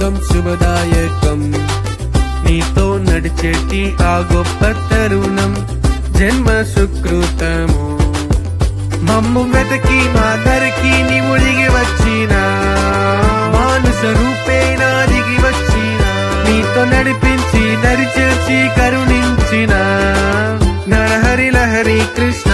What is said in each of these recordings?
బంధం శుభదాయకం. నీతో నడిచేటి ఆ గొప్ప తరుణం జన్మ సుకృతము. మమ్ము వెతకి మా దరికి నీవు దిగి వచ్చినా, మానుష రూపేణా దిగి వచ్చినా, నీతో నడిపించి దరి చేర్చి కరుణించిన నరహరి లహరి కృష్ణ.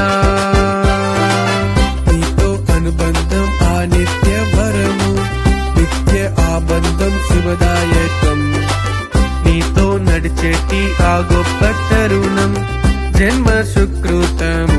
నీతో అనుబంధం ఆ నిత్య వరము, నిత్య ఆ బంధం శుభదాయకం. నీతో నడిచేటి ఆ గొప్ప తరుణం జన్మ సుకృతము.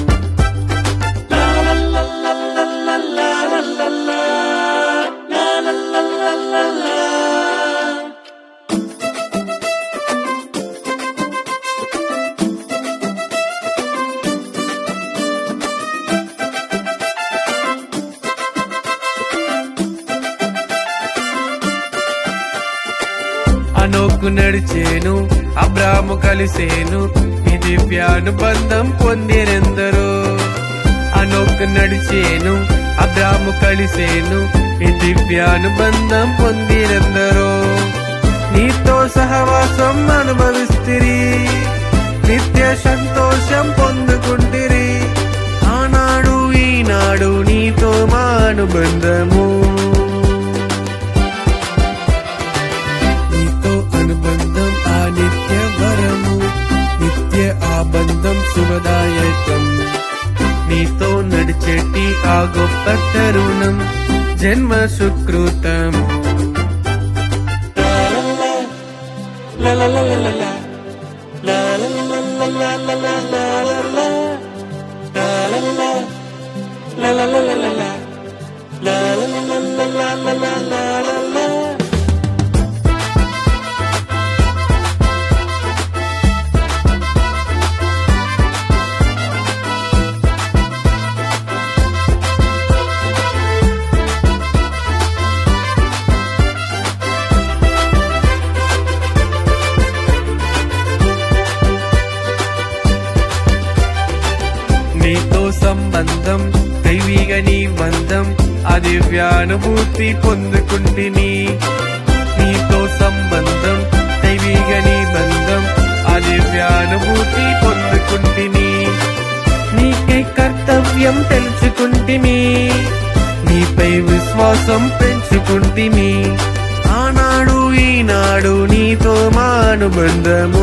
అనోకు నడిచేను, అబ్రాము కలిసేను, ఈ దివ్యానుబంధం పొందిరెందరో. అనోకు నడిచేను, అబ్రాము కలిసేను, ఈ దివ్యానుబంధం పొందిరెందరో. నీతో సహవాసం అనుభవిస్తిరి, నిత్య సంతోషం పొందుకుంటిరి. ఆనాడు ఈనాడు నీతో మా అనుబంధము. నిత్య వరము, నిత్య ఆ బంధం శుభదాయకం. నీతో నడిచేటి ఆ గొప్ప తరుణం జన్మ సుకృతం. నీతో సంబంధం దైవిక నీ బంధం, ఆ దివ్యానుభూతి పొందుకుంటిని. నీతో సంబంధం దైవిక నీ బంధం, ఆ దివ్యానుభూతి పొందుకుంటిని. నీకై కర్తవ్యం తెలుసుకుంటిమి, నీపై విశ్వాసం పెంచుకుంటిమి. ఆనాడు ఈనాడు నీతో మా అనుబంధము.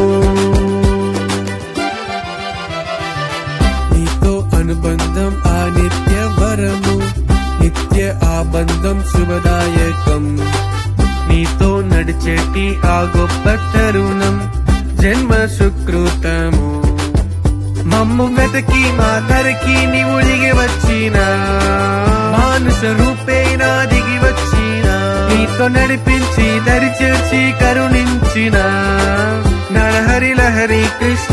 అనుబంధం ఆ నిత్య వరము, నిత్య ఆ బంధం శుభదాయకం. నీతో నడిచేటి ఆ గొప్ప తరుణం జన్మ సుకృతము. మమ్ము వెతకి మా దరికి నీవు దిగి వచ్చినా, మానుష రూపేణా దిగి వచ్చినా, నీతో నడిపించి దరి చేర్చి కరుణించిన నరహరి లహరి కృష్ణ.